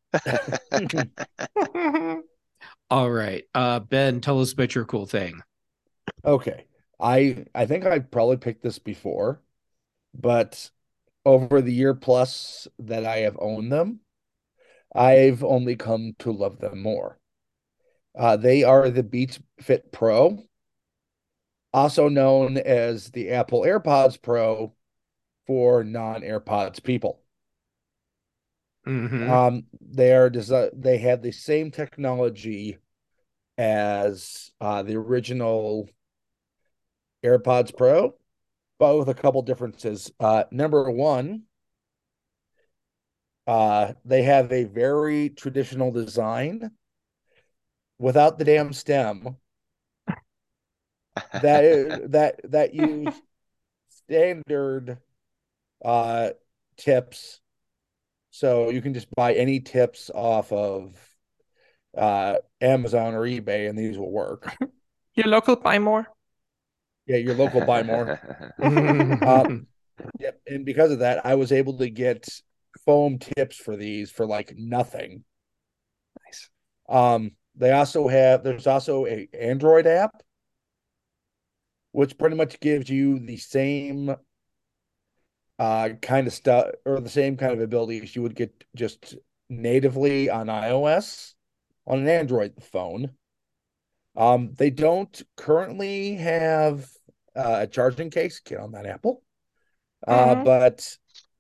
All right. Uh Ben, tell us about your cool thing. Okay. I I think I probably picked this before, but over the year plus that I have owned them, I've only come to love them more. Uh, they are the Beats Fit Pro, also known as the Apple AirPods Pro for non-AirPods people. Mm-hmm. Um, they are desi they have the same technology as uh, the original AirPods Pro, but with a couple differences. Uh, number one, uh, they have a very traditional design without the damn stem that that that use standard uh tips. So you can just buy any tips off of uh Amazon or eBay and these will work. Your local buy more. Yeah, your local buy more. Uh, Mm-hmm. yep. And because of that, I was able to get foam tips for these for like nothing. Nice. Um, they also have there's also a Android app, which pretty much gives you the same uh kind of stuff or the same kind of abilities you would get just natively on iOS on an Android phone. Um, they don't currently have uh, a charging case. Get on that Apple. Uh, Mhm. but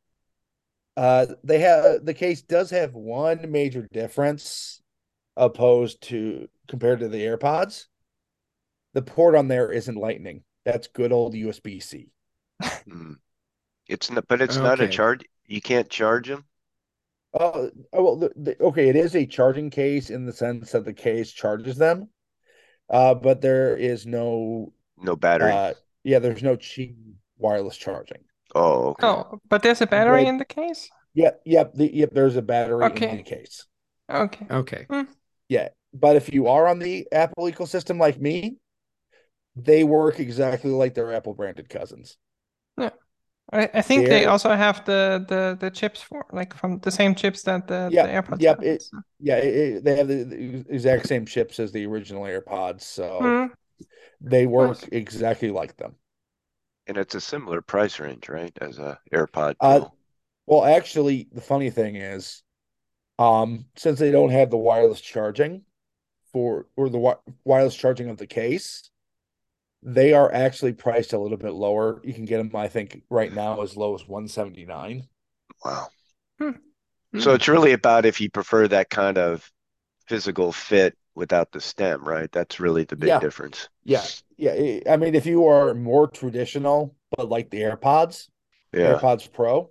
uh, they have the case does have one major difference opposed to compared to the AirPods. The port on there isn't Lightning. That's good old U S B-C. Mm. It's not, but it's not a Okay. charge. You can't charge them. Oh, oh well, the, the, okay, it is a charging case in the sense that the case charges them, uh, but there is no, No battery. uh, yeah, there's no cheap wireless charging. Oh, okay. Oh, but there's a battery They, in the case? yep, yep, the, yep. There's a battery in the Okay. case. Okay. Okay. Mm. Yeah, but if you are on the Apple ecosystem like me, they work exactly like their Apple branded cousins. Yeah. I, I think they They're also have the, the the chips for like from the same chips that the, the Yep, AirPods yep. have. It So. yeah, it, it- they have the, the exact same chips as the original AirPods, so Mm. they Nice. work exactly like them. And it's a similar price range, right, as a AirPod Uh, Pro. well, actually, the funny thing is, um, since they don't have the wireless charging for or the wi wireless charging of the case, they are actually priced a little bit lower. You can get them, I think, right now as low as one seventy-nine. Wow. Mm. So Hmm. it's really about if you prefer that kind of physical fit without the stem, right? That's really the big Yeah. difference. Yeah. Yeah. I mean, if you are more traditional, but like the AirPods, Yeah. AirPods Pro,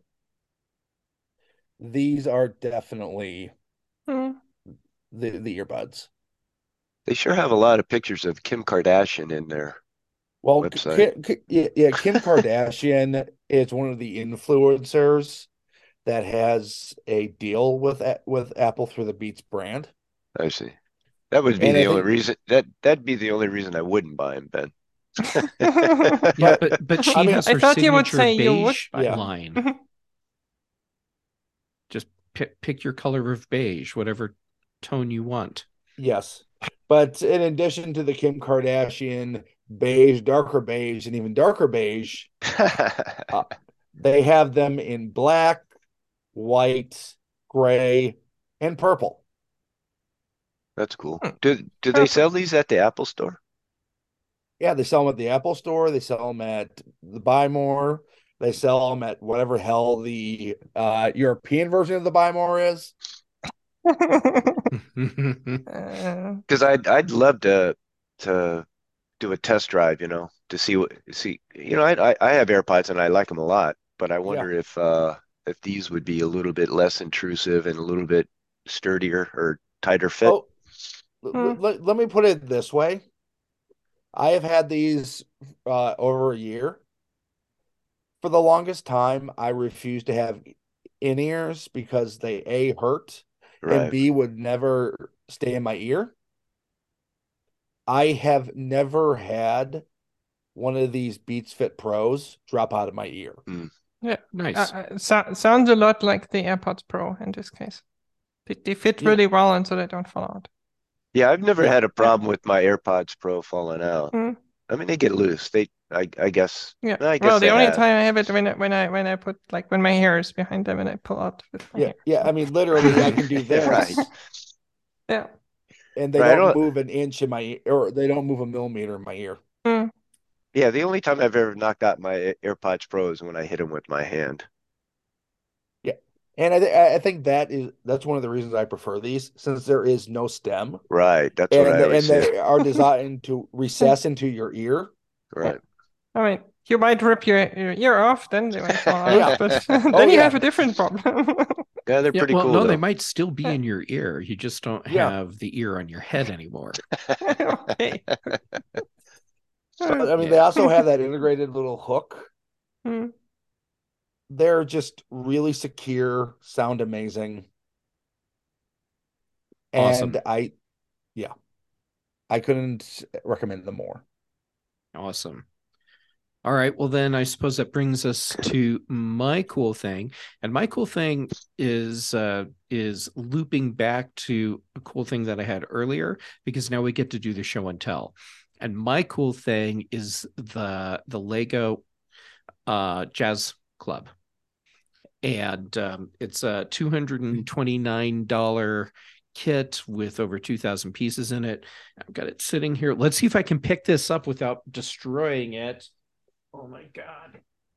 these are definitely Hmm. the, the earbuds. They sure have a lot of pictures of Kim Kardashian in their Well, website. Kim, yeah, yeah, Kim Kardashian is one of the influencers that has a deal with with Apple through the Beats brand. I see. That would be And I the only think, reason that that'd be the only reason I wouldn't buy him, Ben. Yeah, but but but I she mean, has I her thought you would signature say you would beige buy Yeah. line. Just pick pick your color of beige, whatever tone you want. yes. But in addition to the Kim Kardashian beige, darker beige, and even darker beige, uh, they have them in black, white, gray, and purple. That's cool. Hmm. Do do they sell these at the Apple store? Yeah, they sell them at the Apple store. They sell them at the Buy More. They sell them at whatever hell the uh, European version of the Buy More is. Uh, Because I'd I'd love to to do a test drive, you know, to see what see. You know, I I, I have AirPods and I like them a lot, but I Yeah. wonder if uh if these would be a little bit less intrusive and a little bit sturdier or tighter fit. Oh, hmm. let, let me put it this way. I have had these uh, over a year. For the longest time, I refused to have in-ears because they A, hurt, and Right. B, would never stay in my ear. I have never had one of these Beats Fit Pros drop out of my ear. Mm. Yeah. Nice. Uh, uh, so, sounds a lot like the AirPods Pro in this case. They, they fit Yeah. really well, and so they don't fall out. Yeah, I've never Yeah. had a problem with my AirPods Pro falling out. Mm. I mean, they get loose. They, I, I guess, Yeah. I guess Well, the they only have. time I have it when I, when I when I put like when my hair is behind them and I pull out with my Yeah. hair. Yeah. I mean, literally, I can do this, Right. Yeah. and they Right. I don't don't, move an inch in my ear, or they don't move a millimeter in my ear. Mm. yeah, the only time I've ever knocked out my A- AirPods Pro is when I hit them with my hand. Yeah. And I, th- I think that is that's one of the reasons I prefer these, since there is no stem, Right. That's what and I always and say. they are designed to recess into your ear. Right. I mean, you might rip your, your ear off, then they might fall out, Yeah. but then Oh, you yeah. have a different problem. Yeah, they're Yeah, pretty well, cool no, they though. might still be in your ear. You just don't Yeah. have the ear on your head anymore. Okay. But I mean, they Yeah. also have that integrated little hook. Mm. They're just really secure, sound amazing. Awesome. And I, yeah, I couldn't recommend them more. Awesome. All right. Well, then I suppose that brings us to my cool thing. And my cool thing is uh, is looping back to a cool thing that I had earlier, because now we get to do the show and tell. And my cool thing is the the Lego uh, Jazz Club. And um, it's a two hundred twenty-nine dollars kit with over two thousand pieces in it. I've got it sitting here. Let's see if I can pick this up without destroying it. Oh my God.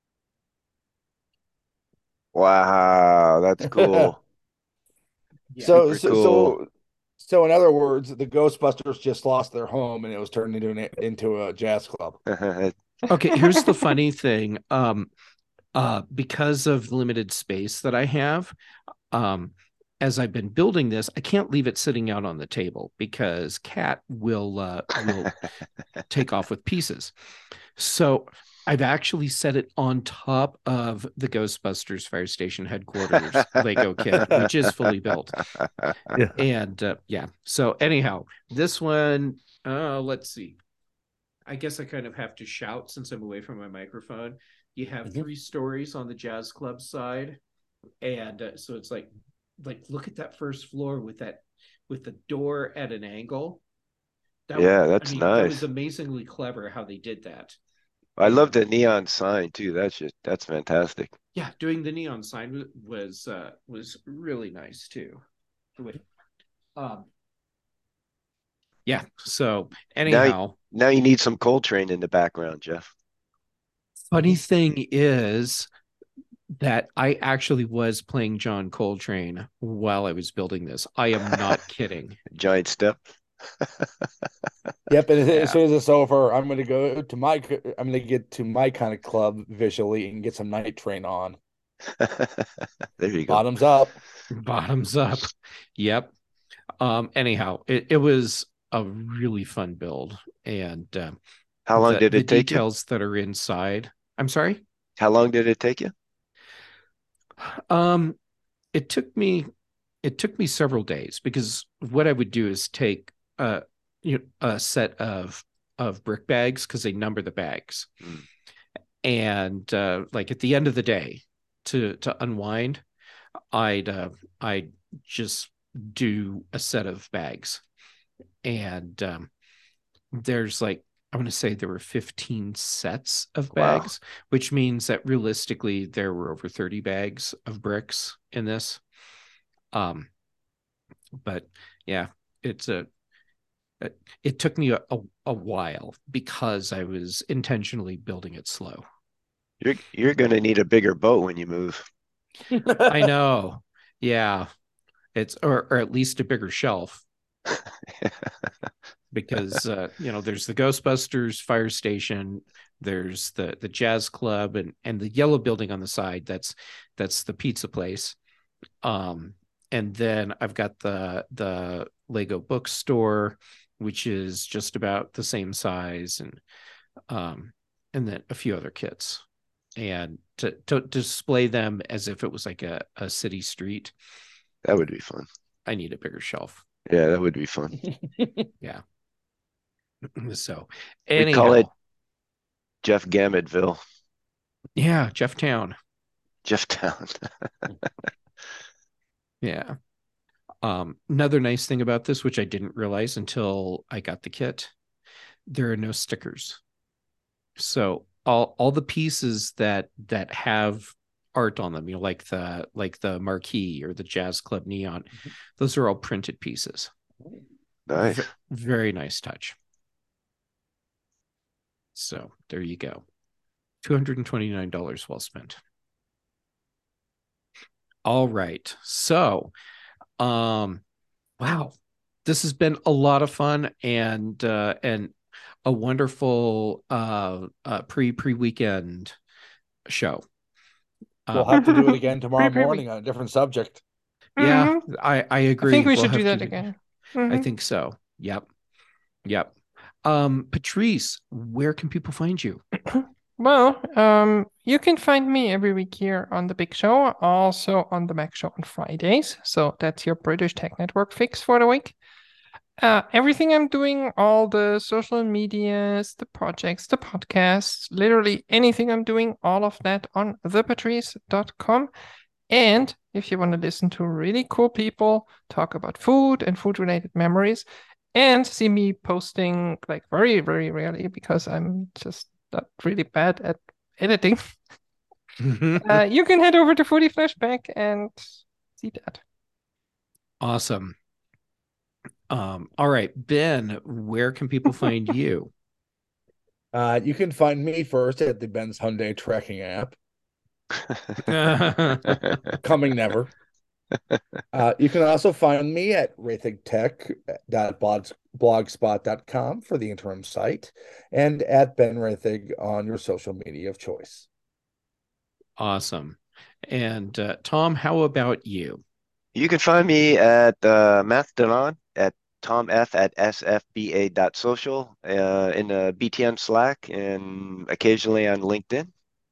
Wow, that's cool. Yeah. So, Super so, cool. so, so, in other words, the Ghostbusters just lost their home, and it was turned into an into a jazz club. Okay, here's the funny thing. Um, uh, because of limited space that I have, um, as I've been building this, I can't leave it sitting out on the table because Cat will uh, will take off with pieces. So I've actually set it on top of the Ghostbusters Fire Station headquarters Lego kit, which is fully built. Yeah. And uh, yeah, so anyhow, this one, uh, let's see. I guess I kind of have to shout since I'm away from my microphone. You have Mhm. three stories on the Jazz Club side, and uh, so it's like, like look at that first floor with that, with the door at an angle. That, Yeah, that's I mean, that was nice. amazingly clever how they did that. I love the neon sign too. That's just that's fantastic. Yeah, doing the neon sign was uh, was really nice too. Um, yeah. So anyhow, Now you need some Coltrane in the background, Jeff. funny thing is that I actually was playing John Coltrane while I was building this. I am not kidding. Giant step. Yep, and as Yeah. soon as it's over, I'm gonna go to my I'm gonna get to my kind of club visually and get some Night Train on. There you go. Bottoms up. Bottoms up. Yep. Um, anyhow, it, it was a really fun build, and uh, How long the did the it take you? details that are inside. I'm sorry. How long did it take you? Um, it took me it took me several days because what I would do is take a you know, a set of of brick bags because they number the bags, Mm. and uh, like at the end of the day, to to unwind, I'd uh, I'd just do a set of bags, and um, there's like I want to say there were fifteen sets of Wow. bags, which means that realistically there were over thirty bags of bricks in this. Um, but yeah, it's a it, it took me a, a, a while because I was intentionally building it slow. You're you're gonna need a bigger boat when you move. I know. Yeah. It's or or at least a bigger shelf because uh, you know, there's the Ghostbusters fire station, there's the the jazz club and and the yellow building on the side that's that's the pizza place. Um and then I've got the the Lego bookstore, which is just about the same size, and um and then a few other kits. And to, to display them as if it was like a, a city street, That would be fun. I need a bigger shelf. Yeah, that would be fun. Yeah. So We call it anyhow, Jeff Gammetville. yeah, Jeff Town. Jeff Town. Yeah. Um, another nice thing about this, which I didn't realize until I got the kit, there are no stickers. So all all the pieces that that have art on them, you know, like the like the marquee or the jazz club neon, those are all printed pieces. Nice. V- very nice touch. So there you go. two hundred twenty-nine dollars well spent. All right. So um wow. This has been a lot of fun and uh and a wonderful uh, uh pre pre weekend show. We'll Um, have to do it again tomorrow Pre-pre morning on a different subject. yeah, Mhm. I I agree. I think we We'll should do have that to again. I Mhm. think so. Yep. Yep. Um, Patrice, where can people find you? Well, um, you can find me every week here on the Big Show, also on the Mac Show on Fridays. So that's your British Tech Network fix for the week. Uh, everything I'm doing, all the social medias, the projects, the podcasts, literally anything I'm doing, all of that on the patrice dot com. And if you want to listen to really cool people talk about food and food related memories and see me posting like very, very rarely because I'm just not really bad at editing, uh, you can head over to Foodie Flashback and see that. Awesome. Um, all right, Ben, where can people find you? Uh, you can find me first at the Ben's Hyundai tracking app. Coming never. Uh, you can also find me at raythig tech dot blogspot dot com for the interim site and at Ben Raythig on your social media of choice. Awesome. And uh, Tom, how about you? You can find me at uh, Mastodon at Tom F at S F B A dot social, uh, in the B T N Slack, and occasionally on LinkedIn.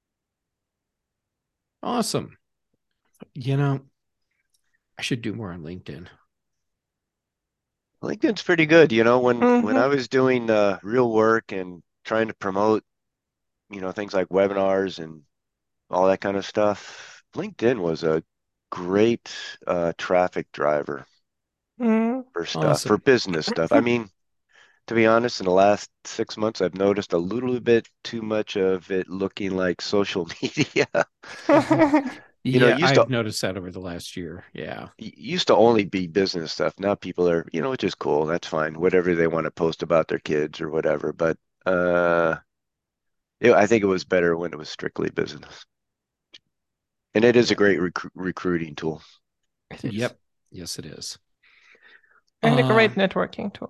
Awesome. You know, I should do more on LinkedIn. LinkedIn's pretty good. You know, when when I Mhm. was doing uh, real work and trying to promote, you know, things like webinars and all that kind of stuff, LinkedIn was a great uh, traffic driver Mhm. for stuff, for Awesome. business stuff. I mean, to be honest, in the last six months, I've noticed a little bit too much of it looking like social media. You know, it Yeah, used to I've noticed that over the last year. Yeah. it used to only be business stuff. Now people are, you know, which is cool. That's fine. Whatever they want to post about their kids or whatever. But uh, yeah, I think it was better when it was strictly business. And it is a Yeah. great recru recruiting tool. It is. Yep. Yes, it is. And a great Um, networking tool.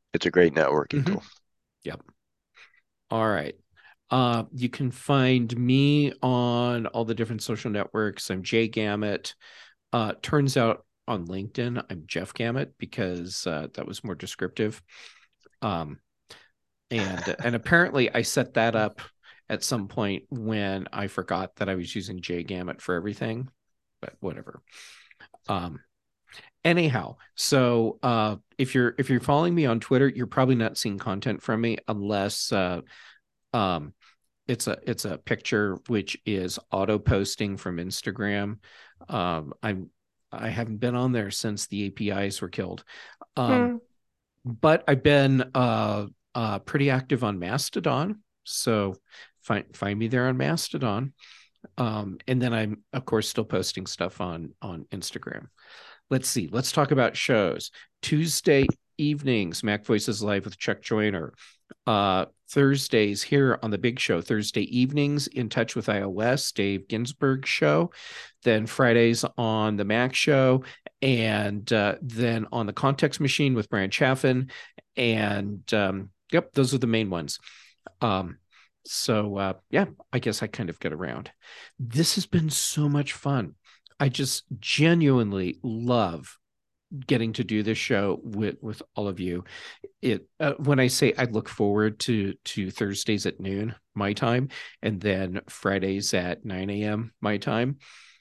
It's a great networking Mm-hmm. tool. Yep. All right. Uh, you can find me on all the different social networks. I'm Jay Gamut. Uh, turns out on LinkedIn, I'm Jeff Gamut because uh, that was more descriptive. Um, and and apparently I set that up at some point when I forgot that I was using Jay Gamut for everything, but whatever. Um, anyhow, so uh, if you're if you're following me on Twitter, you're probably not seeing content from me unless uh, um, it's a it's a picture which is auto posting from Instagram. Um, I'm I haven't been on there since the A P Is were killed. Um, Mm. but I've been uh, uh, pretty active on Mastodon. So find find me there on Mastodon. Um, and then I'm of course still posting stuff on on Instagram. Let's see. Let's talk about shows. Tuesday evenings, Mac Voices Live with Chuck Joyner. Uh, Thursdays here on the Big Show. Thursday evenings, In Touch with iOS, Dave Ginsburg show. Then Fridays on the Mac Show, and uh, then on the Context Machine with Brian Chaffin. And um, yep, those are the main ones. Um, so uh, yeah, I guess I kind of get around. This has been so much fun. I just genuinely love getting to do this show with with all of you. It uh, when I say I look forward to to Thursdays at noon my time, and then Fridays at nine a.m. my time,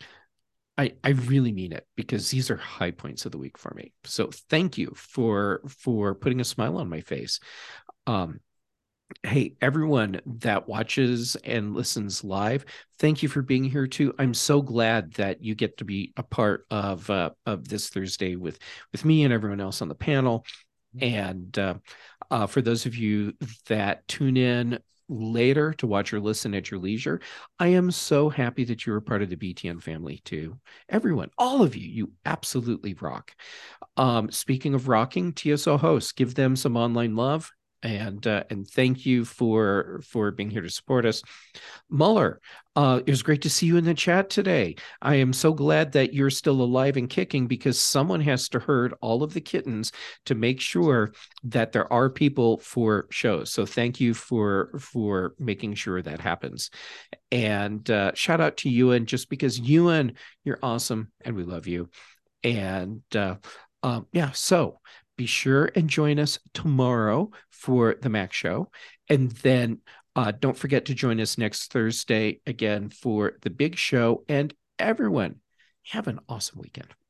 I I really mean it, because these are high points of the week for me. So thank you for for putting a smile on my face. Um, Hey, everyone that watches and listens live, thank you for being here too. I'm so glad that you get to be a part of uh, of this Thursday with with me and everyone else on the panel. And uh, uh, for those of you that tune in later to watch or listen at your leisure, I am so happy that you're a part of the B T N family too. Everyone, all of you, you absolutely rock. Um, speaking of rocking, T S O hosts, give them some online love. And uh, and thank you for for being here to support us. Muller, uh, it was great to see you in the chat today. I am so glad that you're still alive and kicking, because someone has to herd all of the kittens to make sure that there are people for shows. So thank you for for making sure that happens. And uh, shout out to Ewan, just because Ewan, you're awesome and we love you. And uh, um, yeah, so be sure and join us tomorrow for the Mac Show. And then uh, don't forget to join us next Thursday again for the Big Show. And everyone, have an awesome weekend.